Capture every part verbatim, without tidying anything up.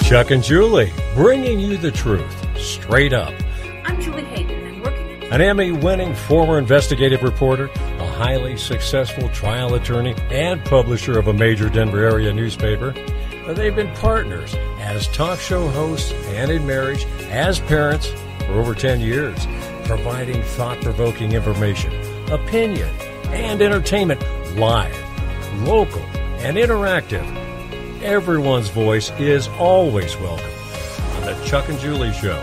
Chuck and Julie, bringing you the truth, straight up. I'm Julie Hayden, and I'm working at... An Emmy-winning former investigative reporter, a highly successful trial attorney, and publisher of a major Denver area newspaper. They've been partners as talk show hosts and in marriage, as parents for over ten years, providing thought-provoking information, opinion, and entertainment live, local, and interactive. Everyone's voice is always welcome on the Chuck and Julie Show.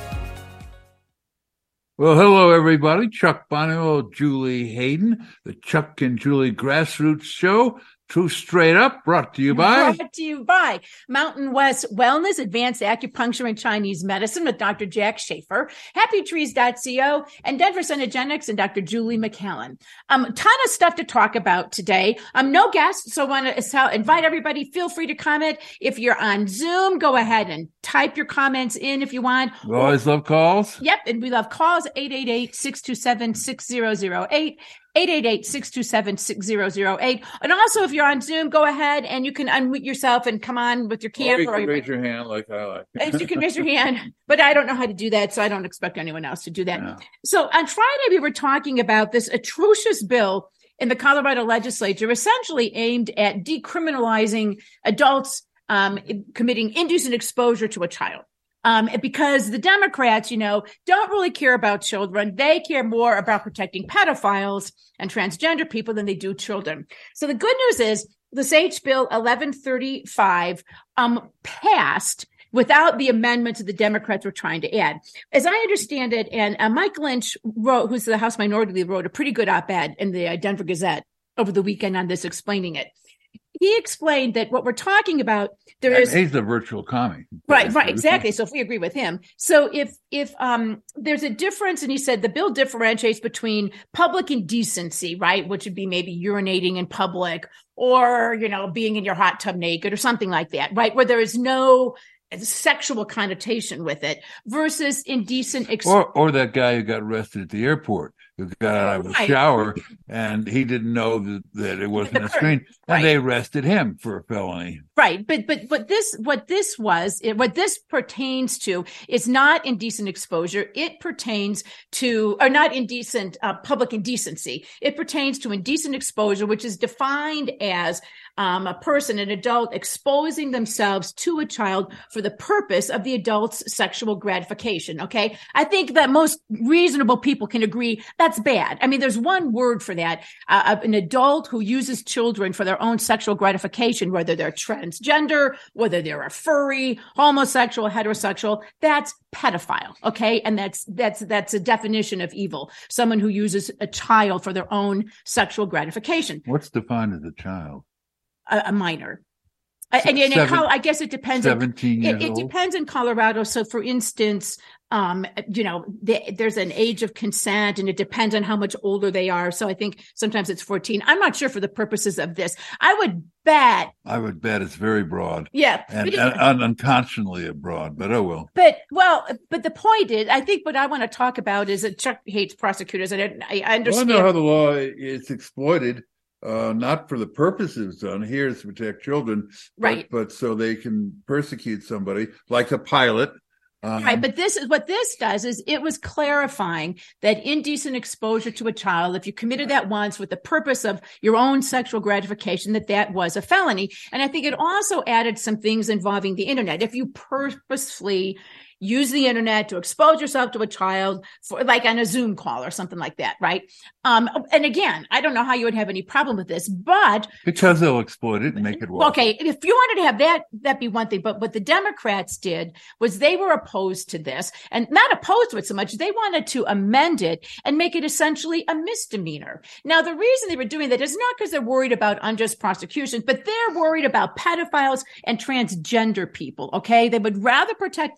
Well, hello, everybody. Chuck Bonio, Julie Hayden, the Chuck and Julie Grassroots Show. Truth Straight Up, brought to you by... Brought to you by Mountain West Wellness, Advanced Acupuncture and Chinese Medicine with Doctor Jack Schaefer, happy trees dot co, and Denver Cenegenics and Doctor Julie McCallan. Um, ton of stuff to talk about today. Um, no guests, so I want to invite everybody. Feel free to comment. If you're on Zoom, go ahead and type your comments in if you want. We always love calls. Yep, and we love calls, eight eight eight, six two seven, six zero zero eight. eight eight eight, six two seven, six zero zero eight. And also, if you're on Zoom, go ahead and you can unmute yourself and come on with your camera. Or you can or raise your hand like I like. You can raise your hand, but I don't know how to do that, so I don't expect anyone else to do that. No. So on Friday, we were talking about this atrocious bill in the Colorado legislature, essentially aimed at decriminalizing adults um, committing indecent exposure to a child. Um, because the Democrats, you know, don't really care about children. They care more about protecting pedophiles and transgender people than they do children. So the good news is the H Bill eleven thirty-five um, passed without the amendments that the Democrats were trying to add. As I understand it, and uh, Mike Lynch wrote, who's the House Minority Leader, wrote a pretty good op-ed in the uh, Denver Gazette over the weekend on this, explaining it. He explained that what we're talking about, there is... He's the virtual commie. Right, right, exactly. So if we agree with him. So if if um there's a difference, and he said the bill differentiates between public indecency, right, which would be maybe urinating in public or, you know, being in your hot tub naked or something like that, right, where there is no sexual connotation with it, versus indecent... Ex- or, or that guy who got arrested at the airport, who got out of a right. shower and he didn't know that, that it wasn't The a screen, and right. they arrested him for a felony. Right, but but but this what this was what this pertains to is not indecent exposure. It pertains to, or not indecent uh, public indecency. It pertains to indecent exposure, which is defined as um, a person, an adult, exposing themselves to a child for the purpose of the adult's sexual gratification. Okay, I think that most reasonable people can agree that's bad. I mean, there's one word for that: uh, an adult who uses children for their own sexual gratification, whether they're transgender, whether they're a furry, homosexual, heterosexual, that's pedophile. Okay. And that's, that's, that's a definition of evil. Someone who uses a child for their own sexual gratification. What's defined as a child? A, a minor. And, and Seven, in, I guess it depends. seventeen on, years it, it old. depends in Colorado. So, for instance, um, you know, the, there's an age of consent, and it depends on how much older they are. So, I think sometimes it's fourteen. I'm not sure for the purposes of this. I would bet. I would bet it's very broad. Yeah, and, it, and un- unconscionably broad. But oh well. But well, but the point is, I think what I want to talk about is that Chuck hates prosecutors, and I, I understand. Well, I know how the law is exploited. Uh, not for the purposes done here is to protect children, right? But, but so they can persecute somebody, like a pilot. Um, right, but this is what this does is it was clarifying that indecent exposure to a child, if you committed that once with the purpose of your own sexual gratification, that that was a felony. And I think it also added some things involving the internet. If you purposefully use the internet to expose yourself to a child, for like on a Zoom call or something like that, right? Um, and again, I don't know how you would have any problem with this, but because they'll exploit it and make it work. Okay, if you wanted to have that, that'd be one thing. But what the Democrats did was they were opposed to this, and not opposed to it so much. They wanted to amend it and make it essentially a misdemeanor. Now, the reason they were doing that is not because they're worried about unjust prosecutions, but they're worried about pedophiles and transgender people. Okay, they would rather protect them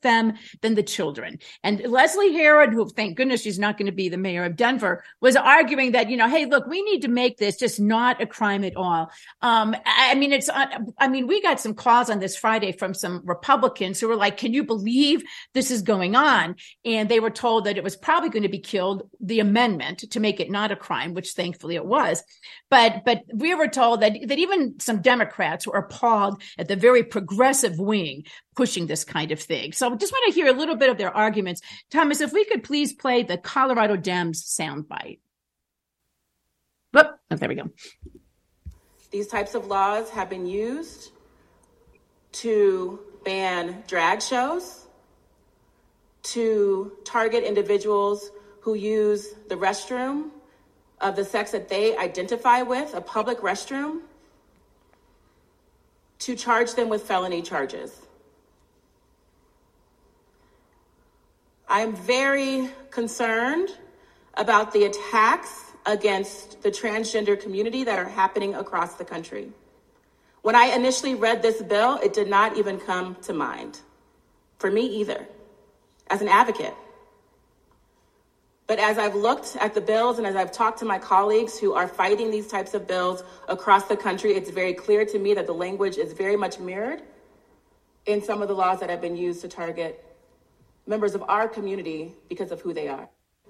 than the children. And Leslie Herod, who thank goodness she's not going to be the mayor of Denver, was arguing that, you know, hey, look, we need to make this just not a crime at all. Um, I mean, it's, I mean, we got some calls on this Friday from some Republicans who were like, can you believe this is going on? And they were told that it was probably going to be killed, the amendment to make it not a crime, which thankfully it was. But, but we were told that, that even some Democrats were appalled at the very progressive wing pushing this kind of thing. So I just want to hear a little bit of their arguments. Thomas, if we could please play the Colorado Dems soundbite. Whoop, oh, there we go. These types of laws have been used to ban drag shows, to target individuals who use the restroom of the sex that they identify with, a public restroom, to charge them with felony charges. I'm very concerned about the attacks against the transgender community that are happening across the country. When I initially read this bill, it did not even come to mind, for me either, as an advocate. But as I've looked at the bills and as I've talked to my colleagues who are fighting these types of bills across the country, it's very clear to me that the language is very much mirrored in some of the laws that have been used to target members of our community because of who they are.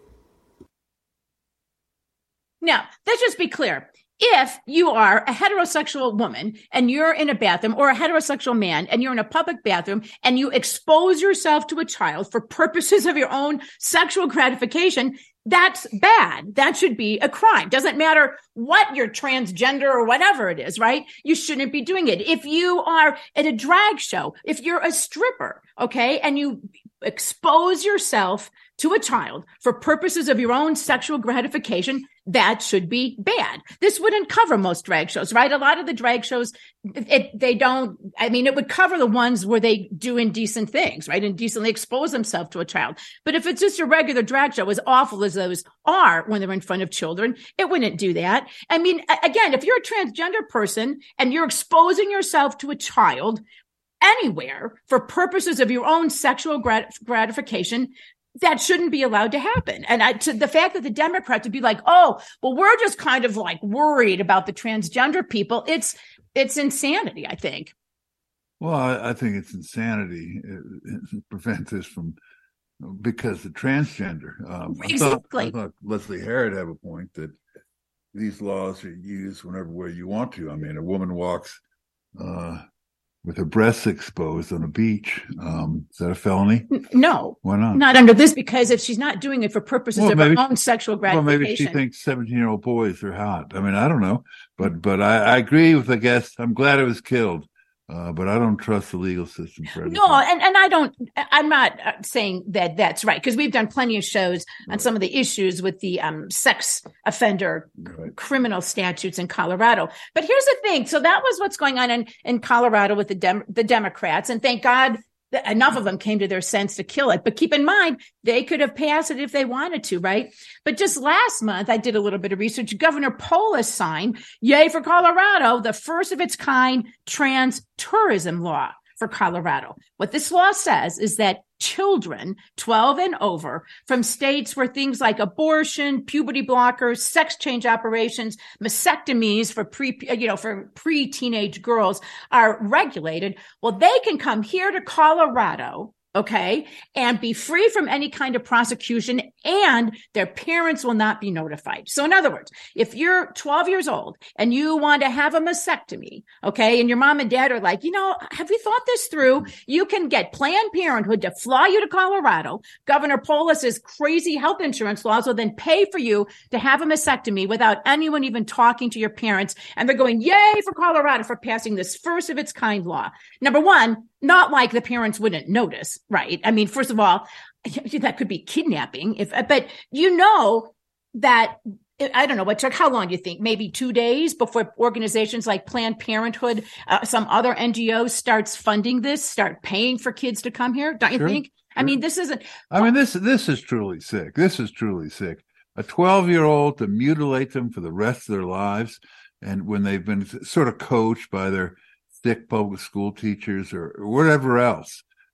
Now, let's just be clear. If you are a heterosexual woman and you're in a bathroom, or a heterosexual man and you're in a public bathroom and you expose yourself to a child for purposes of your own sexual gratification, that's bad. That should be a crime. Doesn't matter what you're transgender or whatever it is, right? You shouldn't be doing it. If you are at a drag show, if you're a stripper, okay, and you expose yourself to a child for purposes of your own sexual gratification, that should be bad. This wouldn't cover most drag shows, right? A lot of the drag shows, it, they don't, I mean, it would cover the ones where they do indecent things, right? Indecently expose themselves to a child. But if it's just a regular drag show, as awful as those are when they're in front of children, it wouldn't do that. I mean, again, if you're a transgender person and you're exposing yourself to a child anywhere for purposes of your own sexual grat- gratification, that shouldn't be allowed to happen. And I, to the fact that the Democrats would be like, oh, well, we're just kind of like worried about the transgender people. It's, it's insanity, I think. Well, I, I think it's insanity to prevent this from, because the transgender. Um, exactly. I thought, I thought Leslie Herod had a point that these laws are used whenever way you want to. I mean, a woman walks, uh, with her breasts exposed on a beach. Um, is that a felony? No. Why not? Not under this, because if she's not doing it for purposes well, of maybe, her own sexual gratification. Well, maybe she thinks seventeen-year-old boys are hot. I mean, I don't know. But but I, I agree with the guest. I'm glad it was killed. Uh, but I don't trust the legal system for everything. No, and, and I don't, I'm not saying that that's right, because we've done plenty of shows on right. some of the issues with the um, sex offender right. criminal statutes in Colorado. But here's the thing. So that was what's going on in, in Colorado with the Dem- the Democrats. And thank God that enough of them came to their sense to kill it. But keep in mind, they could have passed it if they wanted to, right? But just last month, I did a little bit of research. Governor Polis signed, yay for Colorado, the first of its kind trans tourism law for Colorado. What this law says is that children twelve and over from states where things like abortion, puberty blockers, sex change operations, mastectomies for pre, you know, for pre-teenage girls are regulated. Well, they can come here to Colorado, okay, and be free from any kind of prosecution, and their parents will not be notified. So in other words, if you're twelve years old and you want to have a mastectomy, okay, and your mom and dad are like, you know, have you thought this through? You can get Planned Parenthood to fly you to Colorado. Governor Polis's crazy health insurance laws will then pay for you to have a mastectomy without anyone even talking to your parents. And they're going, yay for Colorado for passing this first of its kind law. Number one, not like the parents wouldn't notice, right? I mean, first of all, that could be kidnapping. If, but you know that, I don't know what took, how long do you think? Maybe two days before organizations like Planned Parenthood, uh, some other N G Os starts funding this, start paying for kids to come here. Don't you sure, think? Sure. I mean, this isn't. I mean, this this is truly sick. This is truly sick. A twelve-year-old to mutilate them for the rest of their lives, and when they've been sort of coached by their thick public school teachers or, or whatever else.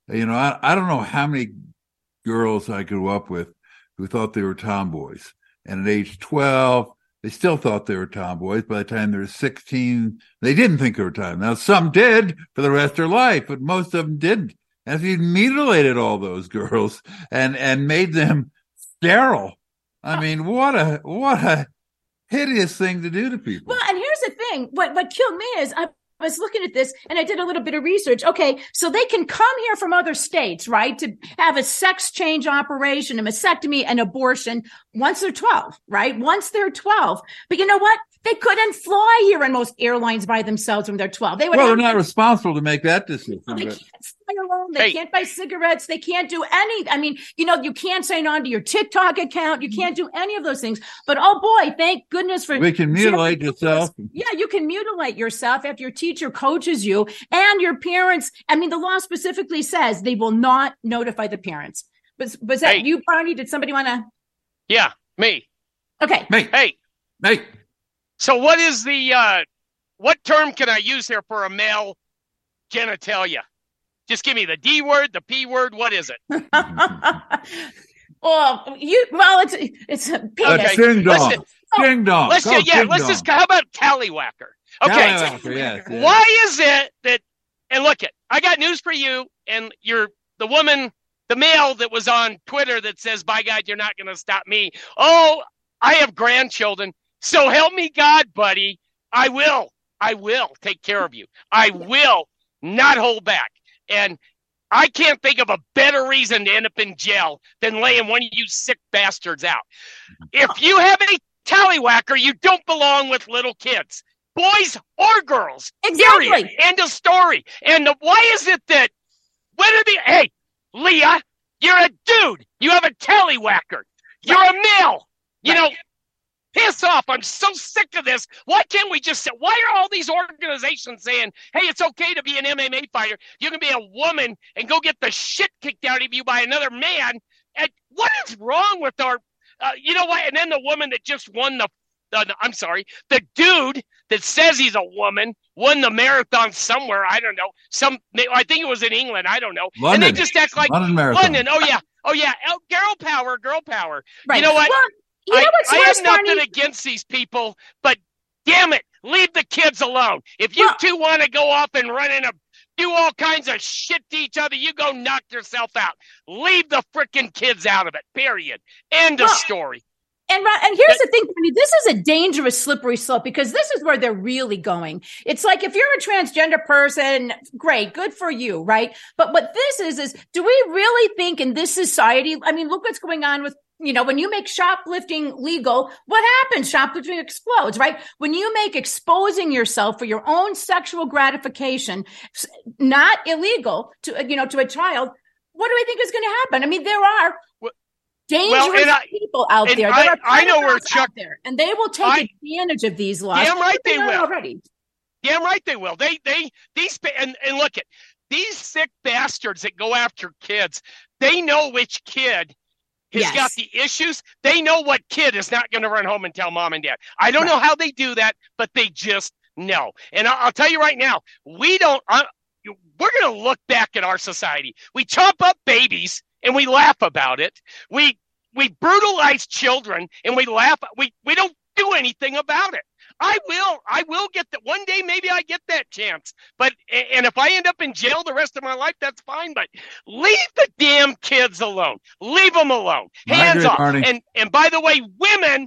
You know, I, I don't know how many girls I grew up with who thought they were tomboys. And at age twelve, they still thought they were tomboys. By the time they were sixteen, they didn't think they were tomboys. Now, some did for the rest of their life, but most of them didn't. And if you mutilated all those girls and, and made them sterile, I mean, what a what a hideous thing to do to people. Well, and here's the thing. What what killed me is I was looking at this and I did a little bit of research. Okay, so they can come here from other states, right, to have a sex change operation, a mastectomy, an abortion once they're twelve, right? Once they're twelve. But you know what? They couldn't fly here in most airlines by themselves when they're twelve. They would well, have they're not to- responsible to make that decision. They But... can't fly alone. They Hey. can't buy cigarettes. They can't do any. I mean, you know, you can't sign on to your TikTok account. You can't do any of those things. But oh boy, thank goodness for We can mutilate yourself. Yeah, you can mutilate yourself after your teacher coaches you and your parents. I mean, the law specifically says they will not notify the parents. Was was that Hey. you, Barney? Did somebody want to? Yeah, me. Okay. Hey, Hey, hey, so what is the, uh, what term can I use here for a male genitalia? Just give me the D word, the P word. What is it? Well, you. Well, it's it's a uh, penis. Okay. ding dong, Listen, ding dong. Let's Go just, yeah, ding let's dong. just, how about tallywhacker? Okay. Tallywhacker, yes, yes. Why is it that, and look it, I got news for you, and you're the woman, the male that was on Twitter that says, by God, you're not going to stop me. Oh, I have grandchildren. So help me God, buddy. I will. I will take care of you. I will not hold back. And I can't think of a better reason to end up in jail than laying one of you sick bastards out. If you have a tallywhacker, you don't belong with little kids, boys or girls. Exactly. Period. End of story. And the, why is it that when are the, hey, Leah, you're a dude. You have a tallywhacker. You're a male. You know, piss off. I'm so sick of this. Why can't we just say, why are all these organizations saying, hey, it's okay to be an M M A fighter. You can be a woman and go get the shit kicked out of you by another man. And what is wrong with our, uh, you know what? And then the woman that just won the, uh, the, I'm sorry, the dude that says he's a woman won the marathon somewhere. I don't know. Some, I think it was in England. I don't know. London. And they just act like London Marathon. London. Oh yeah. Oh yeah. Oh, girl power, girl power. Right. You know what? Well, you know I, what's I worse, have nothing Barney? against these people, but damn it, leave the kids alone. If you Well- two want to go off and run in a, do all kinds of shit to each other, you go knock yourself out. Leave the freaking kids out of it, period. End of Well- story. And, and here's the thing, Barney, this is a dangerous slippery slope because this is where they're really going. It's like if you're a transgender person, great, good for you, right? But what this is, is do we really think in this society, I mean, look what's going on with, you know, when you make shoplifting legal, what happens? Shoplifting explodes, right? When you make exposing yourself for your own sexual gratification s- not illegal to, you know, to a child, what do we think is going to happen? I mean, there are Well- dangerous well, and I- people out and there. I- There are I know where pedophiles Chuck- out there, and they will take I- advantage of these laws. Damn right they are will. Already. Damn right they will. They, they, these, and, and look at these sick bastards that go after kids. They know which kid has Yes. got the issues. They know what kid is not going to run home and tell mom and dad. I don't know how they do that, but they just know. And I'll, I'll tell you right now, we don't, uh, we're going to look back at our society. We chop up babies and we laugh about it. We, we brutalize children and we laugh. We, we don't do anything about it. I will, I will get that one day. Maybe I get that chance, but, and if I end up in jail the rest of my life, that's fine, but leave the damn kids alone. Leave them alone. I Hands agree, off. Barney. And, and by the way, women,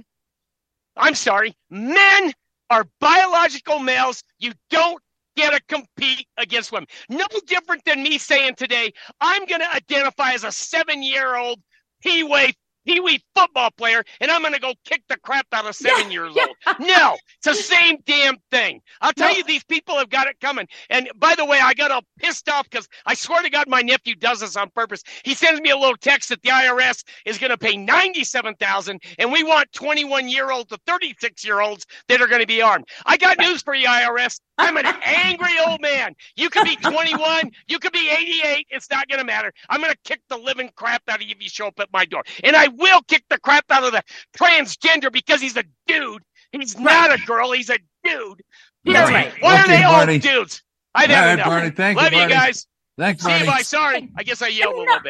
I'm sorry, men are biological males. You don't get to compete against women. No different than me saying today, I'm going to identify as a seven-year-old Pee-wee Pee-wee football player, and I'm going to go kick the crap out of seven Yeah, years yeah. old. No, it's the same damn thing. I'll tell No. you, these people have got it coming. And by the way, I got all pissed off because I swear to God, my nephew does this on purpose. He sends me a little text that the I R S is going to pay ninety-seven thousand dollars, and we want twenty-one-year-olds to thirty-six-year-olds that are going to be armed. I got news for you, I R S. I'm an angry old man. You could be twenty-one. You could be eighty-eight. It's not going to matter. I'm going to kick the living crap out of you if you show up at my door. And I will kick the crap out of the transgender because he's a dude. He's not a girl. He's a dude. That's Period. right. Why are Okay, they all Barney. dudes? I'd All have right, enough. Barney, thank you, Love you Barney. guys. Thanks, See you, Marty. bye. Sorry. I guess I yelled a little bit.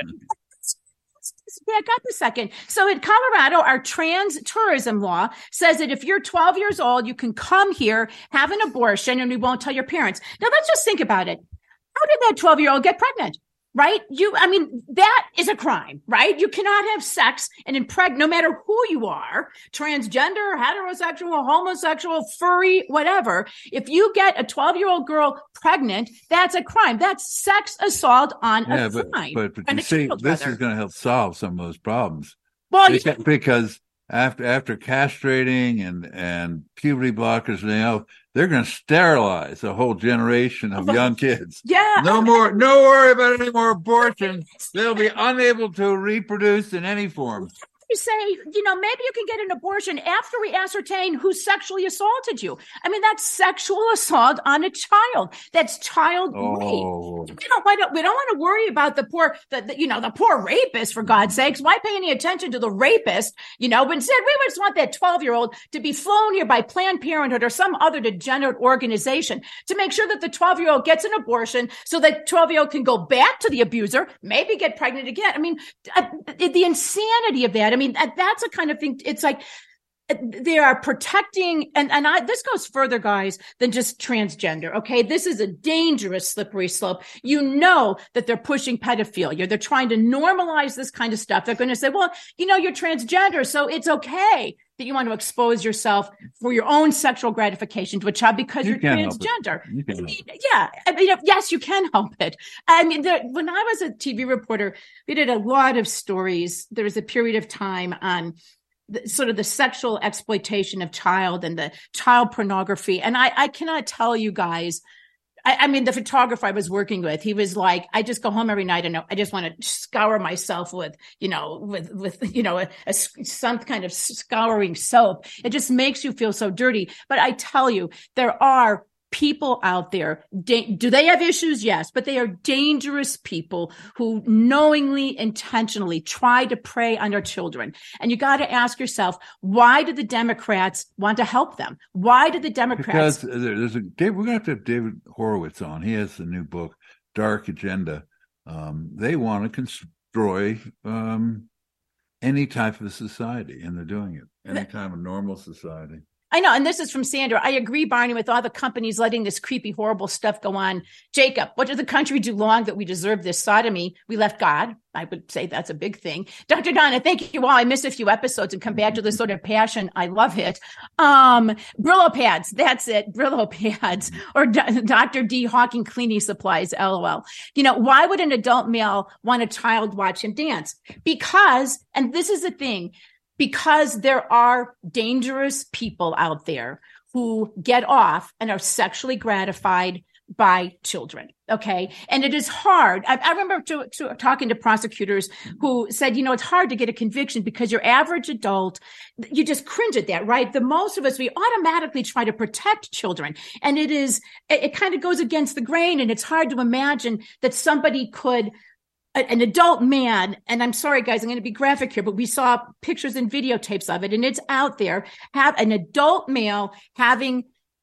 Yeah, got the second. So in Colorado, our trans tourism law says that if you're twelve years old, you can come here, have an abortion, and we won't tell your parents. Now, let's just think about it. How did that twelve-year-old get pregnant? Right? You, I mean, that is a crime, right? You cannot have sex and impregnate, no matter who you are, transgender, heterosexual, homosexual, furry, whatever. If you get a twelve-year-old girl pregnant, that's a crime. That's sex assault on Yeah, a but, crime. but, but And you a see, child, this rather. is going to help solve some of those problems. Well, because, because after after castrating and, and puberty blockers, you know, they're going to sterilize a whole generation of young kids. yeah. No more, no worry about any more abortion. They'll be unable to reproduce in any form. You say, you know, maybe you can get an abortion after we ascertain who sexually assaulted you. I mean, that's sexual assault on a child. That's child Oh. rape. We don't, we don't, we don't want to worry about the poor, the, the, you know, the poor rapist, for God's sakes. Why pay any attention to the rapist? You know, but instead we just want that twelve-year-old to be flown here by Planned Parenthood or some other degenerate organization to make sure that the twelve-year-old gets an abortion so that twelve-year-old can go back to the abuser, maybe get pregnant again. I mean, uh, the insanity of that. I mean, that's a kind of thing. It's like they are protecting, and, and I, this goes further, guys, than just transgender. Okay. This is a dangerous slippery slope. You know that they're pushing pedophilia. They're trying to normalize this kind of stuff. They're going to say, well, you know, you're transgender, so it's okay that you want to expose yourself for your own sexual gratification to a child because You you're can't help transgender. it. You can't help it. Yeah. I mean, yes, you can help it. I mean, there, when I was a T V reporter, we did a lot of stories. There was a period of time on the, sort of the sexual exploitation of child and the child pornography. And I, I cannot tell you guys, I, I mean, the photographer I was working with, he was like, I just go home every night and I just want to scour myself with, you know, with, with, you know, a, a, some kind of scouring soap. It just makes you feel so dirty. But I tell you, there are people out there. Da- do they have issues? Yes, but they are dangerous people who knowingly, intentionally try to prey on our children. And you got to ask yourself, why do the Democrats want to help them? Why do the Democrats? Because there's a Dave, we're going to have to have David Horowitz on. He has the new book, Dark Agenda. Um, they want to destroy um, any type of society, and they're doing it. Any kind of normal society. I know. And this is from Sandra. I agree, Barney, with all the companies letting this creepy, horrible stuff go on. Jacob, what did the country do wrong that we deserve this sodomy? We left God. I would say that's a big thing. Doctor Donna, thank you all. I missed a few episodes and come back to this sort of passion. I love it. Um, Brillo pads. That's it. Brillo pads. Or D- Doctor D Hawking cleaning supplies. L O L. You know, why would an adult male want a child watch him dance? Because, and this is the thing, because there are dangerous people out there who get off and are sexually gratified by children. Okay. And it is hard. I, I remember to, to, talking to prosecutors who said, you know, it's hard to get a conviction because your average adult, you just cringe at that, right? The most of us, we automatically try to protect children. And it is, it, it kind of goes against the grain. And it's hard to imagine that somebody could, an adult man, and I'm sorry, guys, I'm going to be graphic here, but we saw pictures and videotapes of it, and it's out there, have an adult male having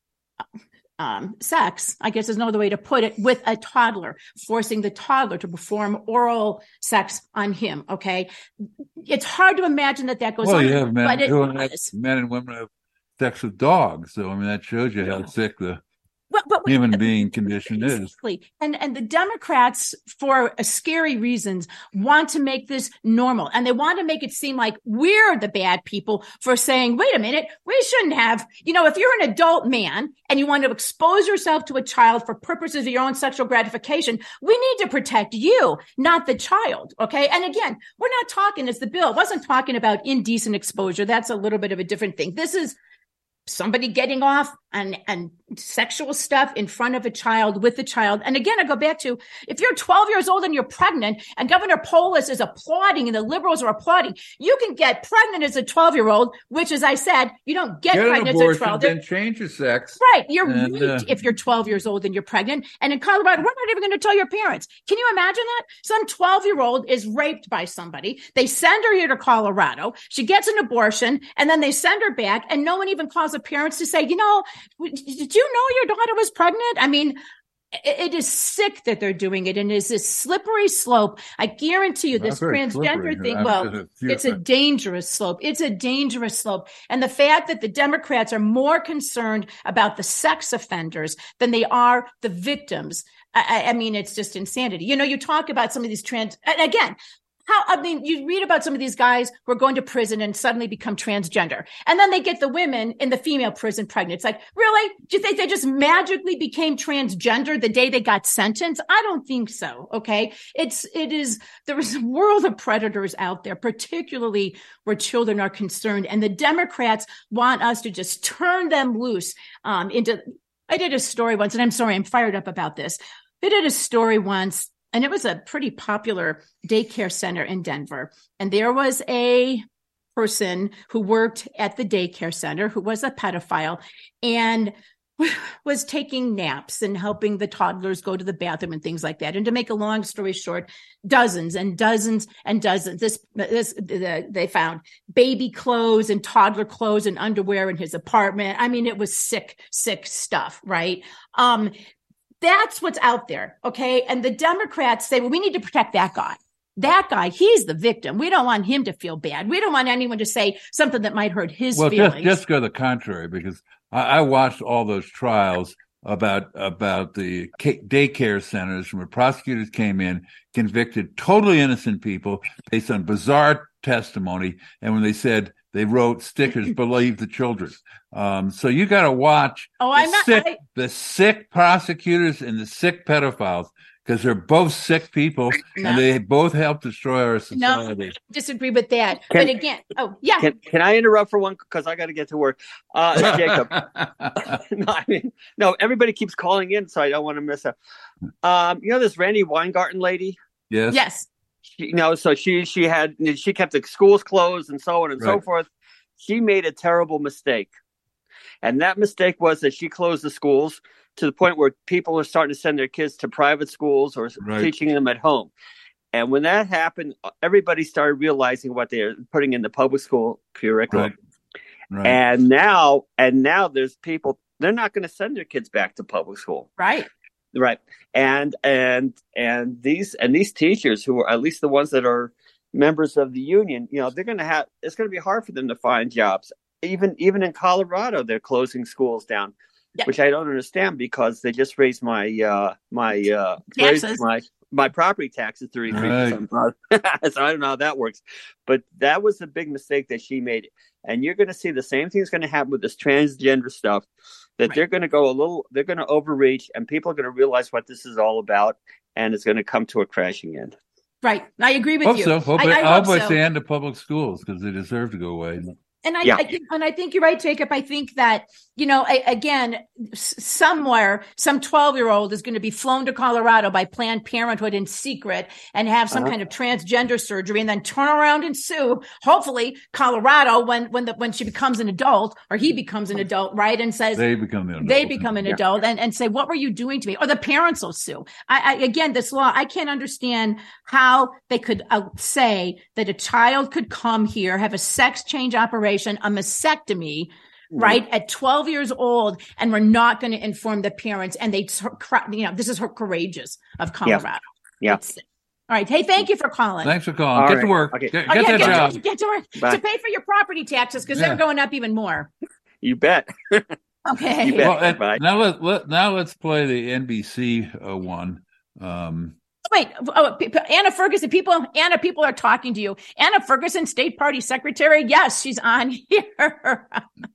um, sex, I guess there's no other way to put it, with a toddler, forcing the toddler to perform oral sex on him, okay? It's hard to imagine that that goes well, on, you have men, but it who have, does. men and women have sex with dogs. So, I mean, that shows you how sick the Well, but human being condition is. Exactly. And and the Democrats, for a scary reasons, want to make this normal. And they want to make it seem like we're the bad people for saying, wait a minute, we shouldn't have, you know, if you're an adult man and you want to expose yourself to a child for purposes of your own sexual gratification, we need to protect you, not the child. Okay. And again, we're not talking, as the bill wasn't talking about indecent exposure. That's a little bit of a different thing. This is somebody getting off and, and sexual stuff in front of a child with the child. And again, I go back to, if you're twelve years old and you're pregnant and Governor Polis is applauding and the liberals are applauding, you can get pregnant as a twelve year old, which, as I said, you don't get, Get pregnant an abortion, as a twelve. then change your sex. Right. You're And, raped uh, if you're twelve years old and you're pregnant. And in Colorado, we're not even going to tell your parents. Can you imagine that? Some twelve year old is raped by somebody. They send her here to Colorado. She gets an abortion and then they send her back, and no one even calls the parents to say, you know, did you know your daughter was pregnant? I mean, it is sick that they're doing it, and it is this slippery slope. I guarantee you, this transgender thing, well, it's a dangerous slope. It's a dangerous slope. And the fact that the Democrats are more concerned about the sex offenders than they are the victims, I, I mean, it's just insanity. You know, you talk about some of these trans, and again, How, I mean, you read about some of these guys who are going to prison and suddenly become transgender. And then they get the women in the female prison pregnant. It's like, really? Do you think they just magically became transgender the day they got sentenced? I don't think so. Okay. It's, it is, there is a world of predators out there, particularly where children are concerned. And the Democrats want us to just turn them loose, um, into, I did a story once, and I'm sorry, I'm fired up about this. I did a story once. And it was a pretty popular daycare center in Denver. And there was a person who worked at the daycare center who was a pedophile and was taking naps and helping the toddlers go to the bathroom and things like that. And to make a long story short, dozens and dozens and dozens. This, this, the, they found baby clothes and toddler clothes and underwear in his apartment. I mean, it was sick, sick stuff, right? Um, That's what's out there, okay? And the Democrats say, well, we need to protect that guy. That guy, he's the victim. We don't want him to feel bad. We don't want anyone to say something that might hurt his well, feelings. Well, just, just go the contrary, because I, I watched all those trials about about the daycare centers where prosecutors came in, convicted totally innocent people based on bizarre testimony, and when they said they wrote stickers, believe the children. Um, so you got to watch oh, the, I'm not, sick, I... the sick prosecutors and the sick pedophiles, because they're both sick people no. and they both help destroy our society. No, I disagree with that. Can, but again, oh, yeah. Can, can I interrupt for one? Because I got to get to work. Uh, Jacob. no, I mean, no, everybody keeps calling in, so I don't want to miss it. Um, you know this Randy Weingarten lady? Yes. Yes. She, you know, so she she had she kept the schools closed and so on and right. so forth. She made a terrible mistake. And that mistake was that she closed the schools to the point where people are starting to send their kids to private schools or right. teaching them at home. And when that happened, everybody started realizing what they're putting in the public school curriculum. Right. Right. And now, and now there's people, they're not going to send their kids back to public school. Right. Right. And, and, and these, and these teachers who are at least the ones that are members of the union, you know, they're going to have, it's going to be hard for them to find jobs. Even even in Colorado, they're closing schools down, yeah. which I don't understand because they just raised my uh, my uh, raised my my property taxes thirty-three percent. Right. So I don't know how that works, but that was a big mistake that she made. And you're going to see the same thing is going to happen with this transgender stuff. That right. they're going to go a little, they're going to overreach, and people are going to realize what this is all about, and it's going to come to a crashing end. Right, I agree with hope you. So. Hope I, it, I, I hope hope it's so. the end of public schools because they deserve to go away. And I, yeah. I and I think you're right, Jacob. I think that, you know, I, again, s- somewhere, some twelve year old is going to be flown to Colorado by Planned Parenthood in secret and have some uh-huh. kind of transgender surgery and then turn around and sue, hopefully Colorado when, when the, when she becomes an adult or he becomes an adult, right? And says they become an adult. They become an yeah. adult and, and say, what were you doing to me? Or the parents will sue. I, I again, this law, I can't understand how they could uh, say that a child could come here, have a sex change operation, a mastectomy, right, at twelve years old, and we're not going to inform the parents. And they, you know, this is her courageous of Colorado. Yeah. yeah. All right. Hey, thank you for calling. Thanks for calling. All get right. to work. Okay. Get, oh, get yeah, that get job. To, get to work Bye. to pay for your property taxes because Yeah. they're going up even more. You bet. Okay. You bet. Well, and Bye. now let, let now let's play the N B C uh, one. Um, Wait, oh, Anna Ferguson, people, Anna, people are talking to you. Anna Ferguson, State Party Secretary. Yes, she's on here.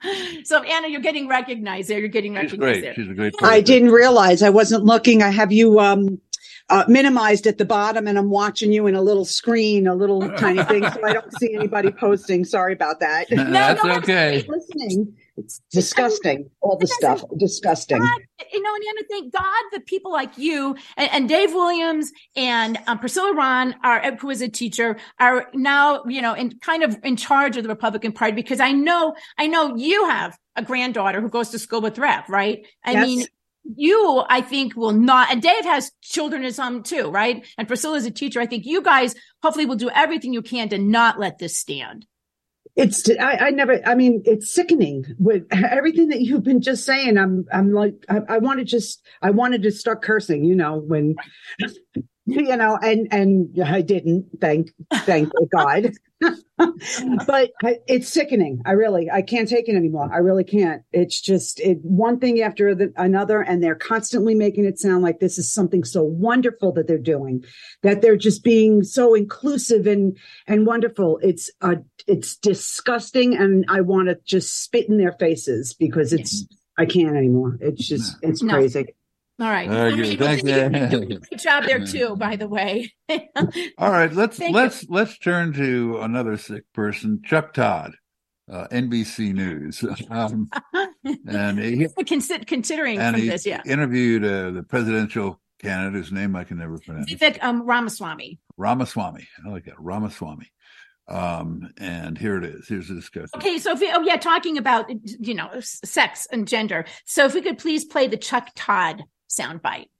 So, Anna, you're getting recognized there. You're getting she's recognized great. there. She's a great person. I didn't realize. I wasn't looking. I have you um, uh, minimized at the bottom, and I'm watching you in a little screen, a little tiny thing, so I don't see anybody posting. Sorry about that. No, That's no, okay. Listening. It's disgusting. All the stuff. Disgusting. God, you know, and Anna, thank God that people like you and, and Dave Williams and um, Priscilla Ron, are, who is a teacher, are now, you know, in kind of in charge of the Republican Party, because I know, I know you have a granddaughter who goes to school with Rev, right? I Yes. mean, you, I think, will not, and Dave has children as some too, right? And Priscilla's a teacher. I think you guys hopefully will do everything you can to not let this stand. It's I, I never I mean it's sickening with everything that you've been just saying. I'm I'm like I, I want to just I wanted to start cursing, you know, when you know, and and I didn't. Thank thank God. But I, it's sickening. I really I can't take it anymore. I really can't. It's just it one thing after the, another, and they're constantly making it sound like this is something so wonderful that they're doing, that they're just being so inclusive and and wonderful. It's uh, it's disgusting, and I want to just spit in their faces because it's yes. I can't anymore. It's just it's no. crazy. All right. Uh, you, thank you. Great job there too, by the way. All right, let's Thank let's you. let's turn to another sick person, Chuck Todd, uh, N B C News, um, and he, Consider, considering and from he this, yeah, interviewed uh, the presidential candidate whose name I can never pronounce. Vivek um, Ramaswamy. Ramaswamy, I like that, Ramaswamy. Um, and here it is. Here's the discussion. Okay, so if we, oh yeah, talking about you know sex and gender. So if we could please play the Chuck Todd soundbite.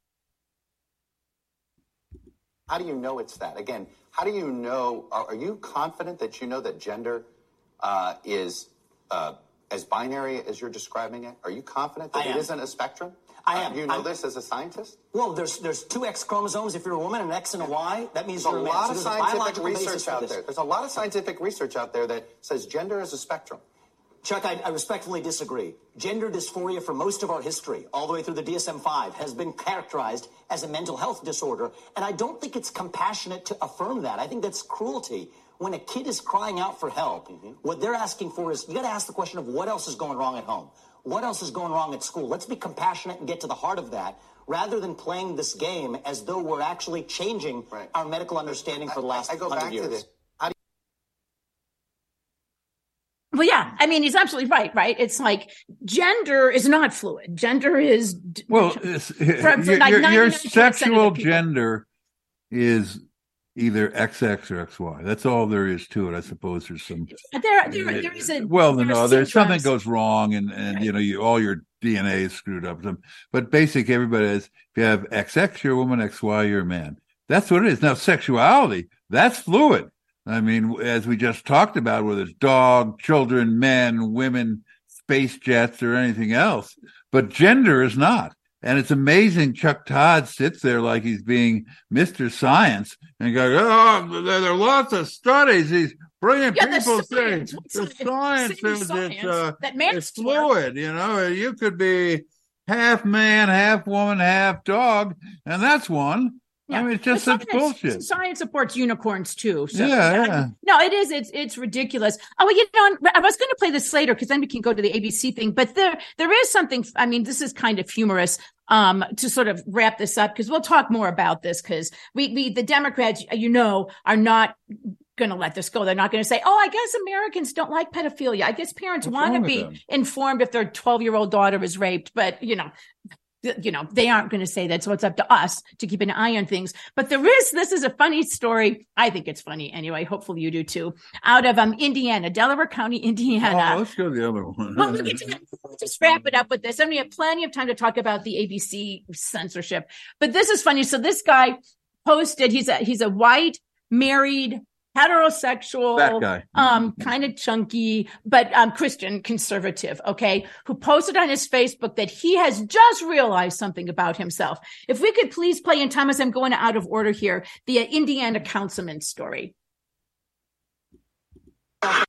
How do you know it's that? Again, how do you know? Are, are you confident that you know that gender uh, is uh, as binary as you're describing it? Are you confident that it isn't a spectrum? I am. Uh, you know I'm, this as a scientist? Well, there's there's two X chromosomes if you're a woman, an X and a Y. That means there's you're a a man. lot So of there's a scientific biological basis research for out this. there. There's a lot of scientific research out there that says gender is a spectrum. Chuck, I, I respectfully disagree. Gender dysphoria for most of our history, all the way through the D S M five, has been characterized as a mental health disorder. And I don't think it's compassionate to affirm that. I think that's cruelty. When a kid is crying out for help, mm-hmm. what they're asking for is, you got to ask the question of what else is going wrong at home? What else is going wrong at school? Let's be compassionate and get to the heart of that, rather than playing this game as though we're actually changing right. our medical understanding for the last I, I go hundred back years. To this. Well, yeah, I mean, he's absolutely right, right? It's like gender is not fluid. Gender is well, it's, for, for your, like your, your sexual gender is either X X or X Y. That's all there is to it. I suppose there's some. There, there, there is a. Well, there no, there's something goes wrong, and and right. you know, you all your D N A is screwed up. But basically, everybody is. If you have X X, you're a woman. X Y, you're a man. That's what it is. Now, sexuality, that's fluid. I mean, as we just talked about, whether it's dog, children, men, women, space jets, or anything else. But gender is not. And it's amazing Chuck Todd sits there like he's being Mister Science and goes, oh, there, there are lots of studies. He's bringing yeah, people saying the the science is science it's, uh, that it's fluid. You know, you could be half man, half woman, half dog, and that's one. Yeah. I mean, it's just such bullshit. Science supports unicorns too. So yeah, yeah. No, it is. It's it's ridiculous. Oh, well, you know, I was going to play this later because then we can go to the A B C thing. But there there is something. I mean, this is kind of humorous um, to sort of wrap this up because we'll talk more about this because we we the Democrats, you know, are not going to let this go. They're not going to say, "Oh, I guess Americans don't like pedophilia. I guess parents What's want to be them? informed if their twelve-year-old daughter is raped." But you know. You know, they aren't going to say that. So it's up to us to keep an eye on things. But there is, this is a funny story. I think it's funny anyway. Hopefully you do too. Out of um Indiana, Delaware County, Indiana. Oh, let's go to the other one. Well, we get to just wrap it up with this. I mean, we have plenty of time to talk about the A B C censorship. But this is funny. So this guy posted, he's a, he's a white, married, heterosexual, that guy. um, kind of chunky, but um, Christian conservative, okay, who posted on his Facebook that he has just realized something about himself. If we could please play, and Thomas, I'm going out of order here, the uh, Indiana councilman story. Thank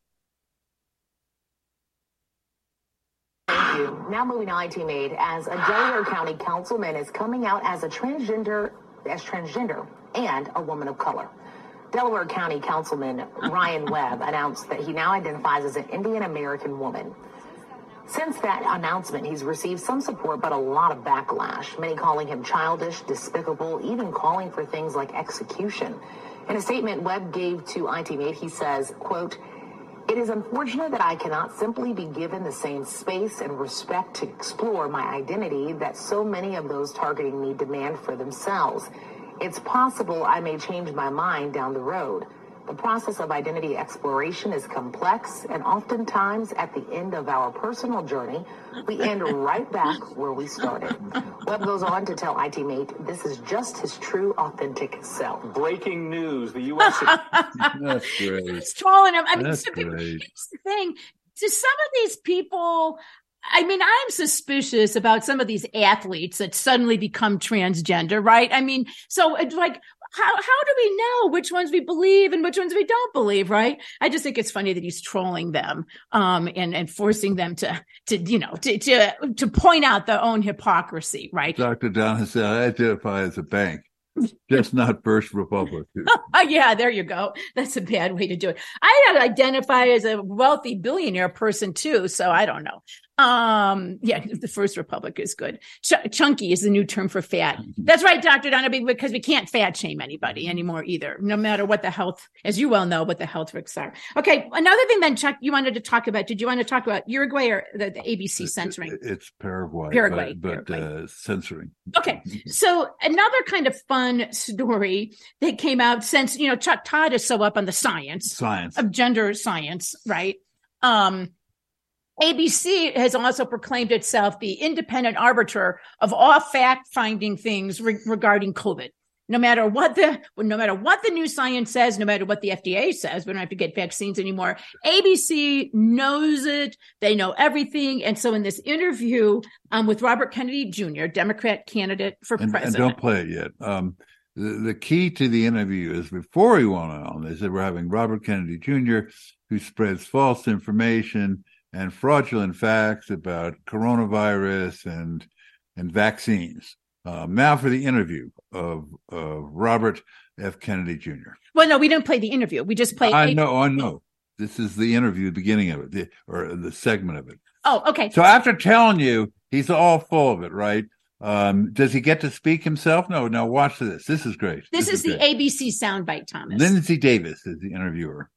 you. Now moving on, Team Aid, as a Delaware County councilman is coming out as a transgender, as transgender and a woman of color. Delaware County Councilman Ryan Webb announced that he now identifies as an Indian American woman. Since that announcement, he's received some support, but a lot of backlash, many calling him childish, despicable, even calling for things like execution. In a statement Webb gave to I Team eight, he says, quote, "It is unfortunate that I cannot simply be given the same space and respect to explore my identity that so many of those targeting me demand for themselves. It's possible I may change my mind down the road, The process of identity exploration is complex, and oftentimes at the end of our personal journey, we end right back where we started. Webb goes on to tell I T Mate this is just his true, authentic self. Breaking news, the U S That's great. He's trolling him. I mean, That's so people, great. here's the thing. To some of these people, I mean, I'm suspicious about some of these athletes that suddenly become transgender, right? I mean, so it's like, how how do we know which ones we believe and which ones we don't believe, right? I just think it's funny that he's trolling them, um, and and forcing them to to you know to to to point out their own hypocrisy, right? Doctor Don has said, I identify as a bank, just not First Republic. Oh, yeah, there you go. That's a bad way to do it. I identify as a wealthy billionaire person too, so I don't know. Um, yeah, the First Republic is good. Ch- chunky is the new term for fat. That's right, Doctor Donoby, because we can't fat shame anybody anymore either, no matter what the health, as you well know, what the health risks are. Okay, another thing then, Chuck, you wanted to talk about, did you want to talk about Uruguay or the, the A B C censoring? It's Paraguay, Paraguay, but, but Paraguay. Uh, censoring. Okay, so another kind of fun story that came out since, you know, Chuck Todd is so up on the science, Science. of gender science, right? Um, A B C has also proclaimed itself the independent arbiter of all fact-finding things re- regarding COVID. No matter what the no matter what the new science says, no matter what the F D A says, we don't have to get vaccines anymore. A B C knows it; they know everything. And so, in this interview um, with Robert Kennedy Junior, Democrat candidate for and, president, and don't play it yet. Um, the, the key to the interview is before he went on, they said we're having Robert Kennedy Junior, who spreads false information and fraudulent facts about coronavirus and and vaccines. Um, now for the interview of uh, Robert F. Kennedy Junior Well, no, we didn't play the interview. We just played. I know, I know. This is the interview, the beginning of it, the, or the segment of it. Oh, okay. So after telling you, he's all full of it, right? Um, does he get to speak himself? No, no. Watch this. This is great. This, this is, is the great. A B C soundbite, Thomas. Lindsay Davis is the interviewer.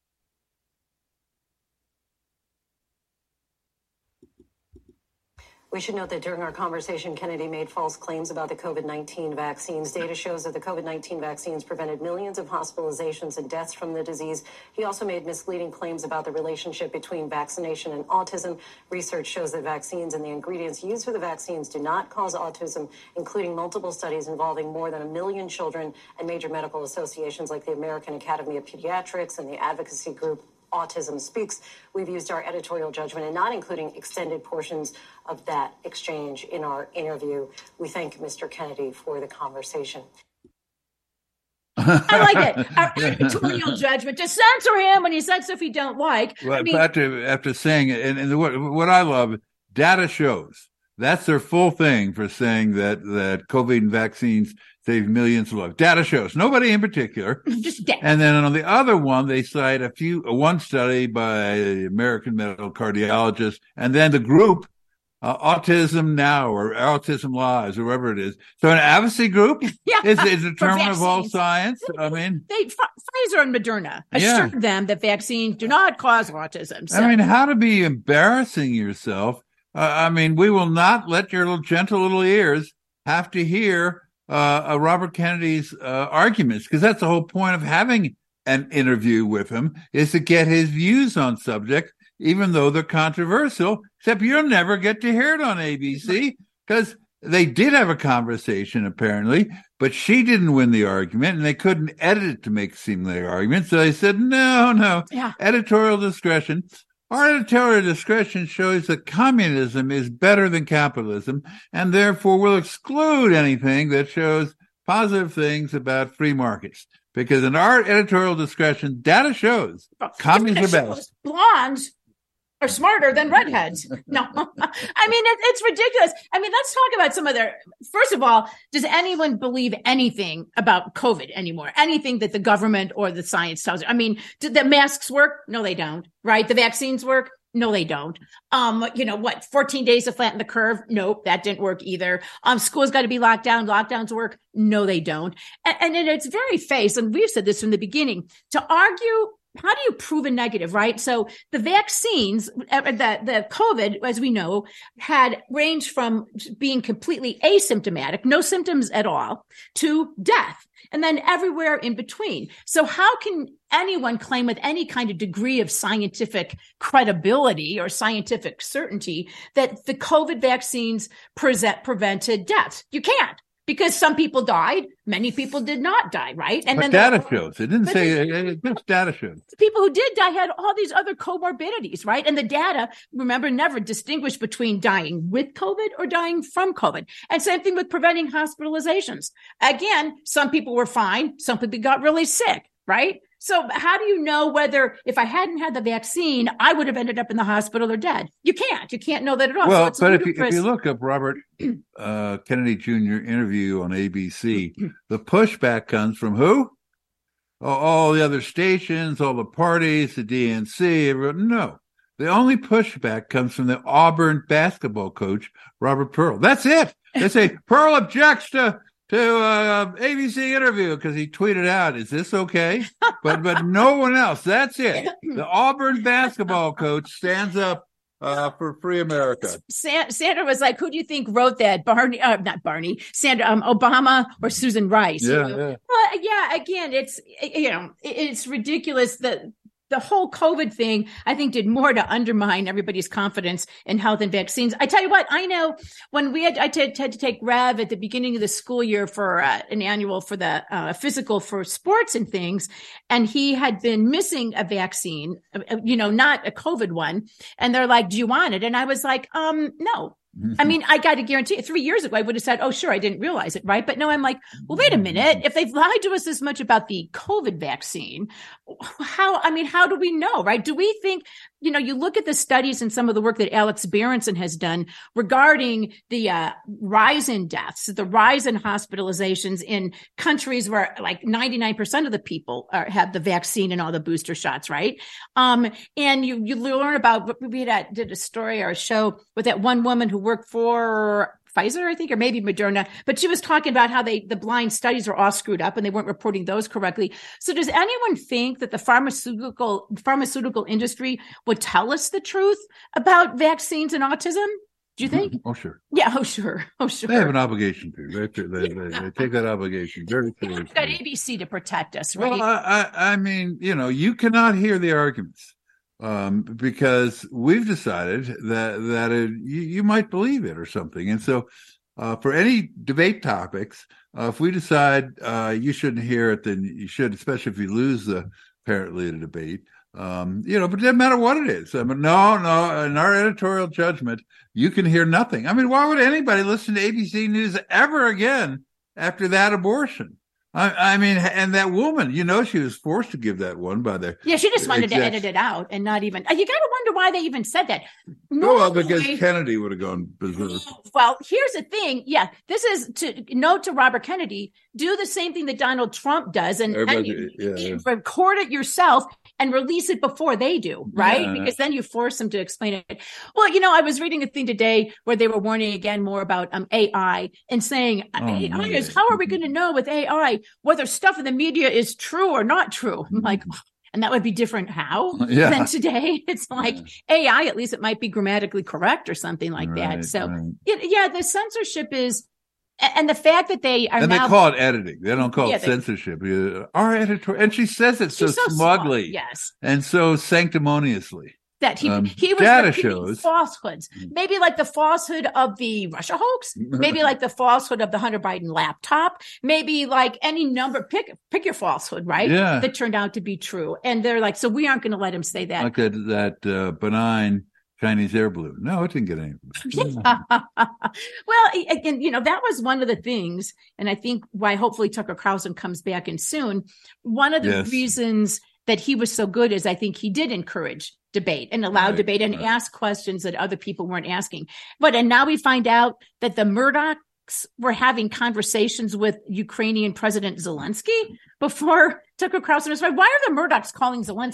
We should note that during our conversation, Kennedy made false claims about the COVID nineteen vaccines. Data shows that the COVID nineteen vaccines prevented millions of hospitalizations and deaths from the disease. He also made misleading claims about the relationship between vaccination and autism. Research shows that vaccines and the ingredients used for the vaccines do not cause autism, including multiple studies involving more than a million children and major medical associations like the American Academy of Pediatrics and the advocacy group Autism Speaks. We've used our editorial judgment and not including extended portions of that exchange in our interview. We thank Mister Kennedy for the conversation. I like it. Our editorial judgment to censor him when he said stuff he don't like. Well, I mean, after after saying it, and, and what what I love, data shows. That's their full thing for saying that that COVID vaccines save millions of lives. Data shows, nobody in particular. Just dead. And then on the other one, they cite a few, one study by the American medical cardiologist, and then the group, uh, Autism Now or Autism Lives, or whatever it is. So an advocacy group yeah, is, is a for determinant of all vaccines. science. I mean, They, Pfizer and Moderna Yeah. assured them that vaccines do not cause autism. So. I mean, how to be embarrassing yourself. Uh, I mean, we will not let your little gentle little ears have to hear uh, uh, Robert Kennedy's uh, arguments, because that's the whole point of having an interview with him, is to get his views on subject, even though they're controversial, except you'll never get to hear it on A B C, because they did have a conversation, apparently, but she didn't win the argument, and they couldn't edit it to make it seem like an argument, so they said, no, no, Yeah. editorial discretion. Our editorial discretion shows that communism is better than capitalism, and therefore will exclude anything that shows positive things about free markets. Because in our editorial discretion, data shows communism are best. Blondes are smarter than redheads. No, I mean, it, it's ridiculous. I mean, let's talk about some of their, first of all, does anyone believe anything about COVID anymore? Anything that the government or the science tells you? I mean, did the masks work? No, they don't, right? The vaccines work? No, they don't. Um, you know what? fourteen days to flatten the curve? Nope, that didn't work either. Um, schools got to be locked down. Lockdowns work? No, they don't. And, and it's very face, and we've said this from the beginning, to argue how do you prove a negative, right? So the vaccines, the, the COVID, as we know, had ranged from being completely asymptomatic, no symptoms at all, to death, and then everywhere in between. So how can anyone claim with any kind of degree of scientific credibility or scientific certainty that the COVID vaccines present, prevented death? You can't. Because some people died, many people did not die, right? And but then data the, shows. It didn't say, it, just data shows. People who did die had all these other comorbidities, right? And the data, remember, never distinguished between dying with COVID or dying from COVID. And same thing with preventing hospitalizations. Again, some people were fine, some people got really sick, right? So how do you know whether if I hadn't had the vaccine, I would have ended up in the hospital or dead? You can't. You can't know that at all. Well, so but if you, if you look up Robert uh, Kennedy Junior interview on A B C, the pushback comes from who? Oh, all the other stations, all the parties, the D N C. Everyone. No, the only pushback comes from the Auburn basketball coach, Robert Pearl. That's it. They say Pearl objects to to uh, A B C interview because he tweeted out, "Is this okay?" But but no one else. That's it. The Auburn basketball coach stands up uh, for free America. Sandra was like, "Who do you think wrote that? Barney, uh, not Barney, Sandra, um, Obama or Susan Rice?" Yeah, you know? yeah. Well, yeah. Again, it's you know, it's ridiculous that. The whole COVID thing, I think, did more to undermine everybody's confidence in health and vaccines. I tell you what, I know when we had, I t- had to take Rev at the beginning of the school year for uh, an annual for the uh, physical for sports and things, and he had been missing a vaccine, uh, you know, not a COVID one. And they're like, "Do you want it?" And I was like, um, no. I mean, I got to guarantee it. Three years ago, I would have said, "Oh, sure, I didn't realize it," right? But no, I'm like, well, wait a minute. If they've lied to us this much about the COVID vaccine, how, I mean, how do we know, right? Do we think, you know, you look at the studies and some of the work that Alex Berenson has done regarding the uh, rise in deaths, the rise in hospitalizations in countries where like ninety-nine percent of the people are, have the vaccine and all the booster shots, right? Um, and you, you learn about, we had, did a story or a show with that one woman who worked for Pfizer, I think, or maybe Moderna, but she was talking about how they, the blind studies are all screwed up and they weren't reporting those correctly. So does anyone think that the pharmaceutical, pharmaceutical industry would tell us the truth about vaccines and autism? Do you think? Oh, sure. Yeah. Oh, sure. Oh, sure. They have an obligation to. They, they, they, they take that obligation very seriously. We've got A B C to protect us, right? Well, I, I, I mean, you know, you cannot hear the arguments. Um, because we've decided that that it, you, you might believe it or something, and so uh, for any debate topics, uh, if we decide uh, you shouldn't hear it, then you should, especially if you lose the apparently the debate. Um, you know, but it doesn't matter what it is. I mean, no, no. In our editorial judgment, you can hear nothing. I mean, why would anybody listen to A B C News ever again after that abortion? I, I mean, and that woman, you know, she was forced to give that one by the. Yeah, she just wanted exact, to edit it out and not even. You got to wonder why they even said that. No, well, because Kennedy would have gone berserk. Well, here's the thing. Yeah, this is to note to Robert Kennedy: do the same thing that Donald Trump does, and, and you, yeah, yeah. record it yourself and release it before they do, right? Yeah. Because then you force them to explain it. Well, you know, I was reading a thing today where they were warning again more about um, A I and saying, Oh, A I man. is, how are we going to know with A I whether stuff in the media is true or not true? I'm like, and that would be different how Yeah. than today. It's like A I, at least it might be grammatically correct or something like Right, that. So right. it, yeah, the censorship is, and the fact that they are And now, they call it editing. They don't call Yeah, it they- censorship. Uh, Our editor, and she says it so, She's so smugly, smart, yes. and so sanctimoniously. that he Um, he was data repeating shows- falsehoods, maybe like the falsehood of the Russia hoax, maybe like the falsehood of the Hunter Biden laptop, maybe like any number. Pick pick your falsehood, right? Yeah. That turned out to be true, and they're like, so we aren't going to let him say that. Like that that uh, benign Chinese air balloon. No, it didn't get any. Well, again, you know, that was one of the things, and I think why hopefully Tucker Carlson comes back in soon. One of the Yes. reasons that he was so good is I think he did encourage debate and allow Right, debate and right. ask questions that other people weren't asking. But and now we find out that the Murdochs were having conversations with Ukrainian President Zelensky before Tucker Carlson was right. Why are the Murdochs calling Zelensky?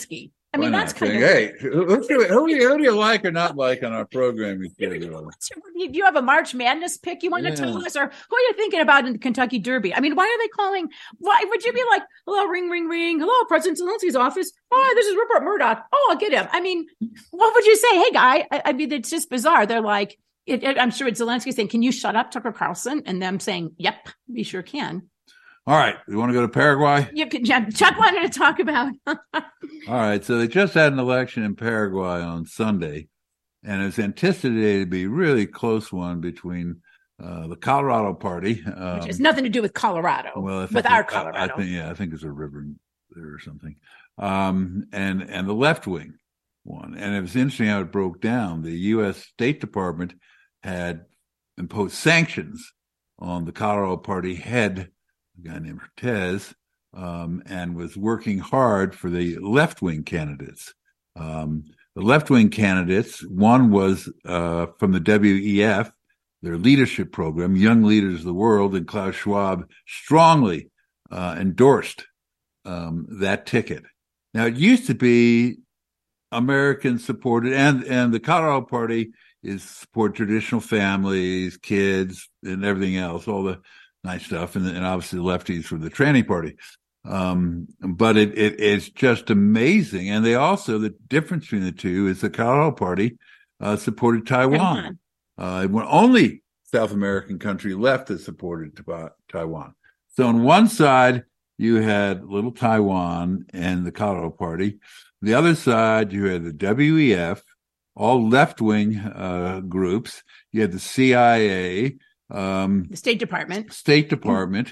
I mean, Why that's not? kind of. Hey, who, who, do you, who, do you, who do you like or not like on our program? You What's your- Do you have a March Madness pick you want Yeah. to tell us, or who are you thinking about in the Kentucky Derby? I mean, why are they calling? Why would you be like, "Hello, ring, ring, ring. Hello, President Zelensky's office. Oh, this is Rupert Murdoch. Oh, I'll get him." I mean, what would you say? Hey, guy. I, I mean, it's just bizarre. They're like, it, it, I'm sure it's Zelensky saying, "Can you shut up, Tucker Carlson?" And them saying, "Yep, we sure can." All right. You want to go to Paraguay? You could, yeah, Chuck wanted to talk about. All right. So they just had an election in Paraguay on Sunday, and it's anticipated to be a really close one between uh, the Colorado Party, um, Which has nothing to do with Colorado, well, I think with it- our I- Colorado. I, think, yeah, I think there's a river there or something, um, and and the left wing one. And it was interesting how it broke down. The U S State Department had imposed sanctions on the Colorado Party head, a guy named Cortez, um, and was working hard for the left-wing candidates. Um, the left-wing candidates, one was uh, from the W E F, their leadership program, Young Leaders of the World, and Klaus Schwab strongly uh, endorsed um, that ticket. Now, it used to be American supported, and, and the Colorado Party is support traditional families, kids, and everything else, all the nice stuff, and, and obviously the lefties for the tranny party. Um, but it, it it's just amazing. And they also, the difference between the two is the Colorado Party uh, supported Taiwan. Uh, when only South American country left that supported ta- Taiwan. So on one side, you had little Taiwan and the Colorado Party. The other side, you had the W E F, all left-wing uh, groups. You had the C I A, um, the State Department, State Department,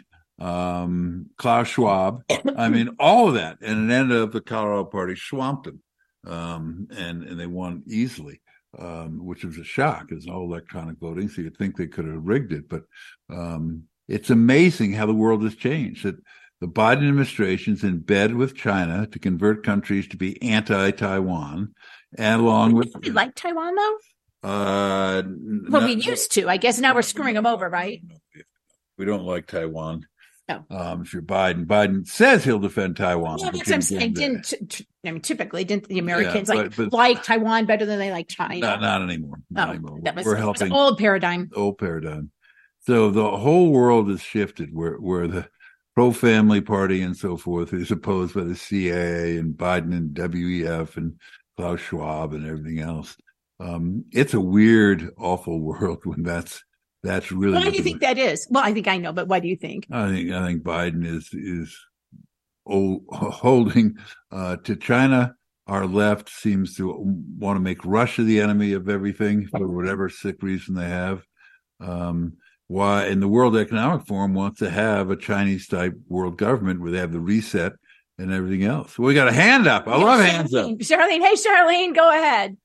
um, Klaus Schwab. I mean, all of that, and it ended up the Colorado Party swamped them, um, and and they won easily, um, which was a shock. It's all electronic voting, so you'd think they could have rigged it, but um, it's amazing how the world has changed. That the Biden administration's in bed with China to convert countries to be anti-Taiwan, and along with we like Taiwan though. Uh, well, no, we used to. I guess now we're screwing them over, right? We don't like Taiwan. No. Um, if you're Biden, Biden says he'll defend Taiwan. Yeah, that's what I'm saying. Didn't t- t- I mean typically didn't the Americans Yeah, like but- but- like Taiwan better than they like China? Not, not anymore. Not Oh, anymore. that was, We're that was helping an old paradigm. old paradigm. So the whole world has shifted where, where the pro-family party and so forth is opposed by the C I A and Biden and W E F and Klaus Schwab and everything else. Um, it's a weird, awful world when that's that's really. Why do you think that is? Well, I think I know, but why do you think? I think I think Biden is is old, holding uh, to China. Our left seems to want to make Russia the enemy of everything for whatever sick reason they have. Um, why, and the World Economic Forum wants to have a Chinese type world government where they have the reset and everything else. Well, we got a hand up. I love hands up. Charlene, hey Charlene, go ahead.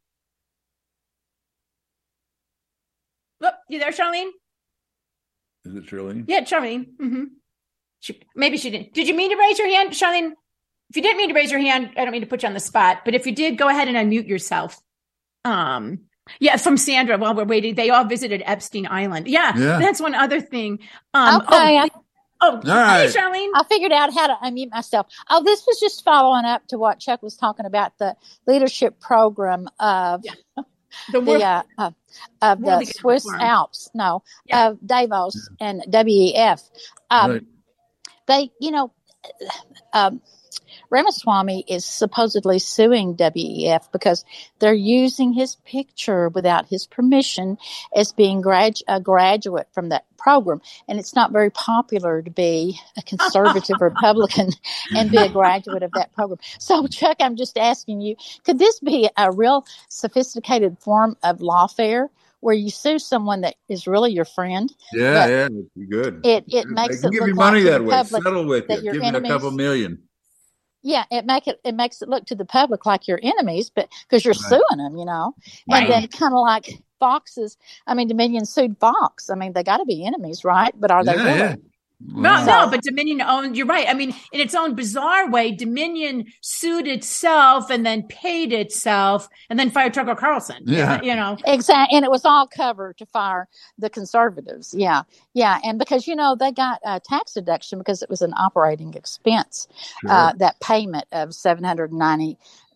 Look, you there, Charlene? Is it Charlene? Yeah, Charlene. Mm-hmm. She, maybe she didn't. Did you mean to raise your hand, Charlene? If you didn't mean to raise your hand, I don't mean to put you on the spot. But if you did, go ahead and unmute yourself. Um, yeah, from Sandra. While we're waiting, they all visited Epstein Island. Yeah, Yeah. that's one other thing. Um, Okay, Oh, I- oh All right. hey, Charlene. I figured out how to unmute myself. Oh, this was just following up to what Chuck was talking about, the leadership program of the, the uh, uh, of World the Economic Swiss Forum. Alps, no, of Davos and W E F. Um, Right. They, you know, um, Ramaswamy is supposedly suing W E F because they're using his picture without his permission as being grad- a graduate from that program. And it's not very popular to be a conservative Republican and be a graduate of that program. So, Chuck, I'm just asking you, could this be a real sophisticated form of lawfare where you sue someone that is really your friend? Yeah, but yeah, it'd be good. It, it They makes can it give look you like money to that the way. public Settle with that you. your Give me a enemies. couple million. Yeah, it make it it makes it look to the public like you're enemies, but because you're Right. suing them, you know, Right. and then kind of like Fox's. I mean, Dominion sued Fox. I mean, they got to be enemies, right? But are they Yeah, really? yeah. No, no, but Dominion owned, you're right. I mean, in its own bizarre way, Dominion sued itself and then paid itself and then fired Tucker Carlson. Yeah. You know, Exactly, and it was all covered to fire the conservatives. Yeah, yeah, and because you know they got a tax deduction because it was an operating expense. Sure. Uh, that payment of seven hundred ninety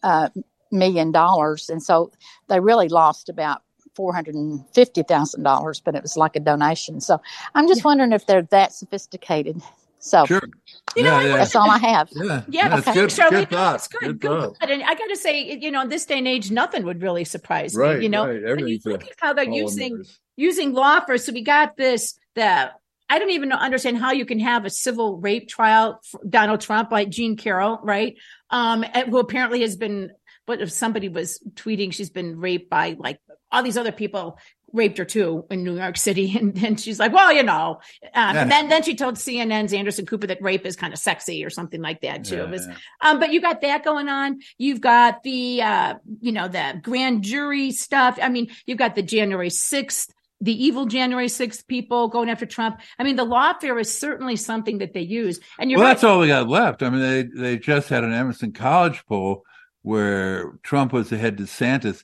uh, million dollars. And so they really lost about four hundred fifty thousand dollars, but it was like a donation. So I'm just yeah. wondering if they're that sophisticated. So sure. You know, yeah, yeah. that's all I have. Yeah, yeah. That's okay. good. Charlene, Good thought. That's good. Good good thought. thought. And I got to say, you know, in this day and age, nothing would really surprise right, me. You know, right. when you look at how they're using matters. using law for. So we got this. The I don't even understand how you can have a civil rape trial for Donald Trump, like Jean Carroll, right? Um, who apparently has been. But if somebody was tweeting, she's been raped by like all these other people. Raped her too in New York City, and, and she's like, well, you know, um, yeah. and then then she told C N N's Anderson Cooper that rape is kind of sexy or something like that too. Yeah, it was, yeah. um, but you got that going on. You've got the, uh, you know, the grand jury stuff. I mean, you've got the January sixth, the evil January sixth people going after Trump. I mean, the lawfare is certainly something that they use. And you're well, right. that's all we got left. I mean, they they just had an Emerson College poll where Trump was ahead DeSantis,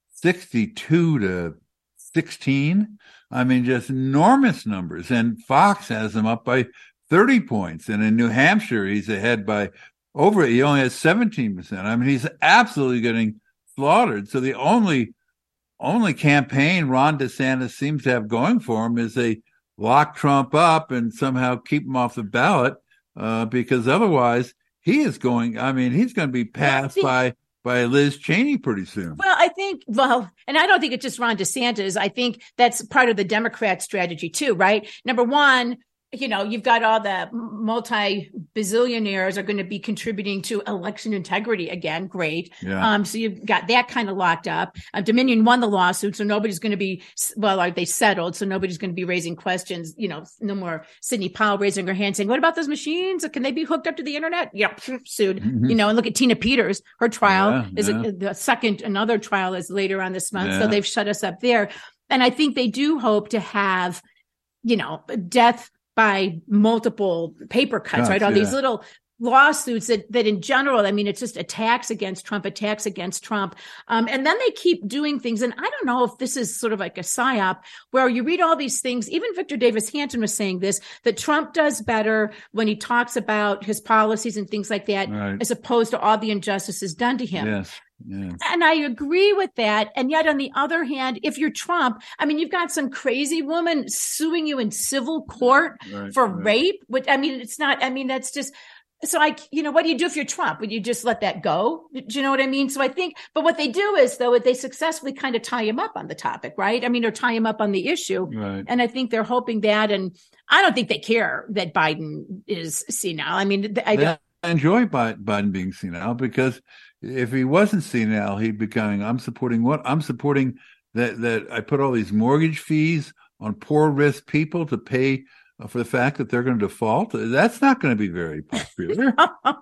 sixty-two to sixteen. I mean, just enormous numbers. And Fox has him up by thirty points. And in New Hampshire, he's ahead by over, he only has seventeen percent. I mean, he's absolutely getting slaughtered. So the only, only campaign Ron DeSantis seems to have going for him is they lock Trump up and somehow keep him off the ballot, uh, because otherwise he is going, I mean, he's going to be passed by by Liz Cheney pretty soon. Well, I think, well, and I don't think it's just Ron DeSantis. I think that's part of the Democrat strategy too, right? Number one, you know, you've got all the multi-bazillionaires are going to be contributing to election integrity again. Great. Yeah. Um, so you've got that kind of locked up. Uh, Dominion won the lawsuit, so nobody's going to be, well, are they settled? So nobody's going to be raising questions. You know, no more Sidney Powell raising her hand saying, what about those machines? Can they be hooked up to the internet? Yeah, sued. Mm-hmm. You know, and look at Tina Peters. Her trial yeah, is yeah. A, the second, another trial is later on this month. Yeah. So they've shut us up there. And I think they do hope to have, you know, death by multiple paper cuts, Cuts, right? All yeah. these little lawsuits that, that in general, I mean, it's just attacks against Trump, attacks against Trump. Um, and then they keep doing things. And I don't know if this is sort of like a psyop where you read all these things. Even Victor Davis Hanson was saying this, that Trump does better when he talks about his policies and things like that, right. as opposed to all the injustices done to him. Yes. Yeah. And I agree with that. And yet, on the other hand, if you're Trump, I mean, you've got some crazy woman suing you in civil court right, for right. rape. Which, I mean, it's not, I mean, that's just, so I, you know, what do you do if you're Trump? Would you just let that go? Do you know what I mean? So I think, but what they do is, though, they successfully kind of tie him up on the topic, right? I mean, or tie him up on the issue. Right. And I think they're hoping that, and I don't think they care that Biden is senile. I mean, I don't. I enjoy Biden being senile because if he wasn't senile, he'd be going, I'm supporting what? I'm supporting that, that I put all these mortgage fees on poor risk people to pay for the fact that they're going to default. That's not going to be very popular.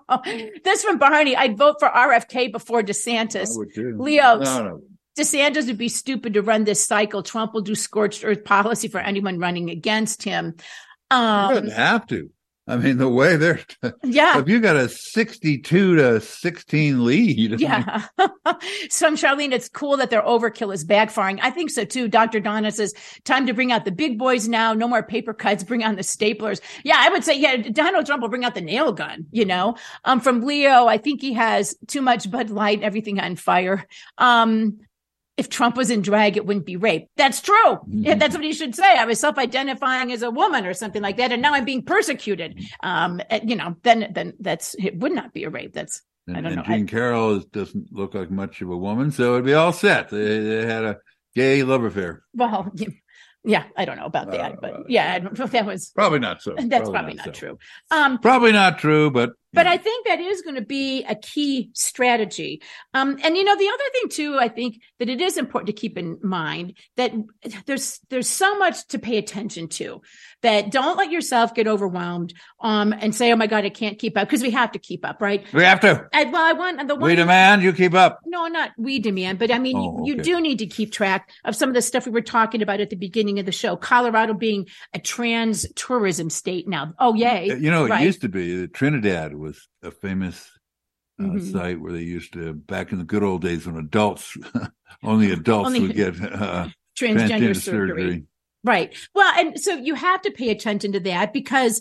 This from Barney. I'd vote for R F K before DeSantis. I would too. Leo, no, no. DeSantis would be stupid to run this cycle. Trump will do scorched earth policy for anyone running against him. Um, he doesn't have to. I mean, the way they're, yeah. If you got a sixty-two to sixteen lead. Yeah. So, Charlene, it's cool that their overkill is backfiring. I think so, too. Doctor Donna says, time to bring out the big boys now. No more paper cuts. Bring on the staplers. Yeah, I would say, yeah, Donald Trump will bring out the nail gun, you know. Um, from Leo, I think he has too much Bud Light, everything on fire. Um, If Trump was in drag, it wouldn't be rape. That's true. Mm-hmm. Yeah, that's what he should say. I was self-identifying as a woman or something like that, and now I'm being persecuted. Um, you know, then then that's it would not be a rape. That's and, I don't and know. Jean I, Carroll is, doesn't look like much of a woman, so it'd be all set. They, they had a gay love affair. Well, yeah, I don't know about that, uh, but yeah, that was probably not so. That's probably, probably not, not so. true. Um, probably not true, but. But I think that is going to be a key strategy. Um, and, you know, the other thing, too, I think that it is important to keep in mind that there's there's so much to pay attention to, that don't let yourself get overwhelmed um, and say, oh, my God, I can't keep up, because we have to keep up, right? We have to. I, well, I want the one. We demand you keep up. No, not we demand, but I mean, oh, okay. you, you do need to keep track of some of the stuff we were talking about at the beginning of the show. Colorado being a trans tourism state now. Oh, yay. You know, it right? used to be Trinidad was a famous uh, mm-hmm. site where they used to, back in the good old days when adults, only adults only would get uh, transgender, transgender surgery. surgery. Right. Well, and so you have to pay attention to that, because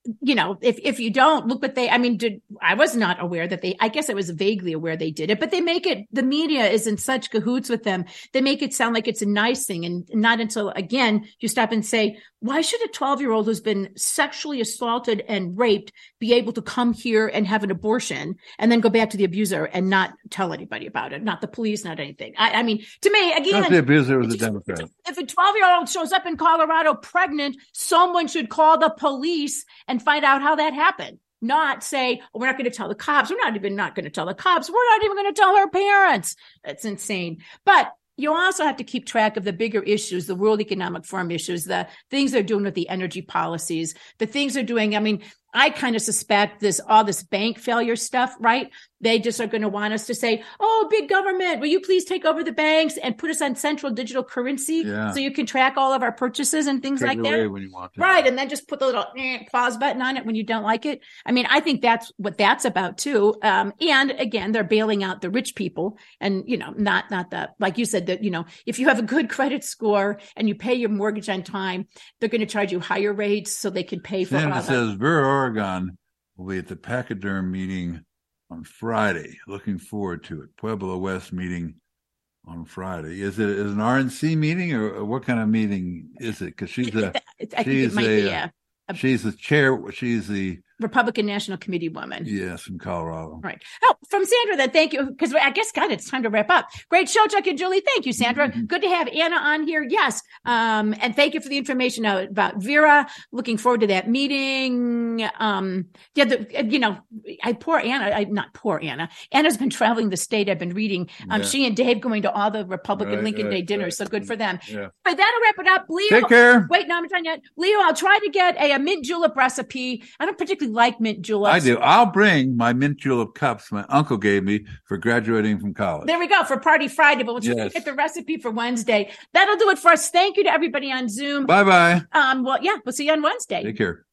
you know, if, if you don't look what they, I mean, did, I was not aware that they, I guess I was vaguely aware they did it, but they make it, the media is in such cahoots with them. They make it sound like it's a nice thing. And not until, again, you stop and say, why should a twelve year old who's been sexually assaulted and raped be able to come here and have an abortion and then go back to the abuser and not tell anybody about it? Not the police, not anything. I, I mean, to me, again, Not the abuser was a Democrat. If a twelve year old shows up in Colorado pregnant, someone should call the police and find out how that happened. Not say, oh, we're not going to tell the cops. We're not even not going to tell the cops. We're not even going to tell her parents. That's insane. But you also have to keep track of the bigger issues, the World Economic Forum issues, the things they're doing with the energy policies, the things they're doing. I mean, I kind of suspect this, all this bank failure stuff, right? They just are going to want us to say, oh, big government, will you please take over the banks and put us on central digital currency Yeah. so you can track all of our purchases and things Take like it that? away when you want to. Right. And then just put the little eh, pause button on it when you don't like it. I mean, I think that's what that's about too. Um, and again, they're bailing out the rich people and, you know, not, not the, like you said, that, you know, if you have a good credit score and you pay your mortgage on time, they're going to charge you higher rates so they can pay for all Sandra that. says Vera Oregon will be at the Pachyderm meeting on Friday. Looking forward to it. Pueblo West meeting on Friday. Is it is an R N C meeting or, or what kind of meeting is it? Because she's a I think she's it might a, be a, a she's the chair. She's the Republican National Committee woman. yes from Colorado. Right. Oh, from Sandra then, thank you. Because I guess, God, it's time to wrap up. Great show, Chuck and Julie. Thank you, Sandra. Mm-hmm. Good to have Anna on here. Yes. Um, and thank you for the information about Vera. Looking forward to that meeting. Um, yeah, the, you know, I poor Anna, I, not poor Anna. Anna's been traveling the state. I've been reading. Um, Yeah. She and Dave going to all the Republican Right, Lincoln right, Day dinners. right. So good for them. Yeah. But that'll wrap it up. Leo, Take care. Wait, no, I'm not done yet. Leo, I'll try to get a, a mint julep recipe. I don't particularly like mint juleps. I do. I'll bring my mint julep cups my uncle gave me for graduating from college. There we go for Party Friday, but we'll just Yes. get the recipe for Wednesday. That'll do it for us. Thank you to everybody on Zoom. Bye bye. Um, well, yeah, we'll see you on Wednesday. Take care.